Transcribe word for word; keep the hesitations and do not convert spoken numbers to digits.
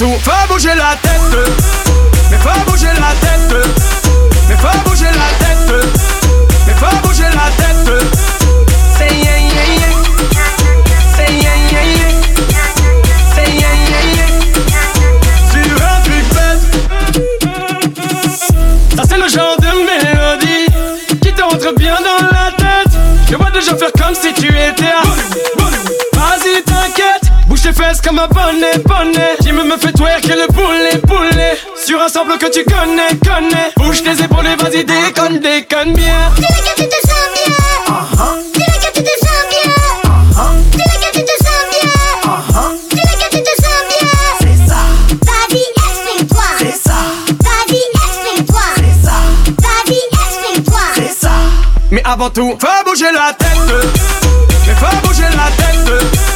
tout, fais bouger la tête. Mais fais bouger la tête. Mais fais bouger la tête. Mais fais bouger la tête. Say yeah yeah yeah. Say yeah yeah yeah. Say yeah yeah yeah. Sur un truc bête. Ça c'est le genre de mélodie qui t'entre bien dans la tête. Je vois déjà faire comme si tu étais à... Vas-y t'inquiète, bouge tes fesses comme un bonnet, bonnet. Qui me me fait twerker le poulet, poulet. Sur un sample que tu connais, connais. Bouge tes épaules et vas-y déconne, déconne bien. Dis-le que tu te sens bien. uh-huh. Dis-le que tu te sens bien. uh-huh. Dis-le que tu te sens bien. uh-huh. Dis-le que tu te sens bien. C'est ça. Vas-y exprime-toi. C'est ça. Vas-y exprime-toi. C'est ça. Vas-y exprime-toi. C'est ça. Mais avant tout, fais bouger la tête. Mais fais bouger la tête.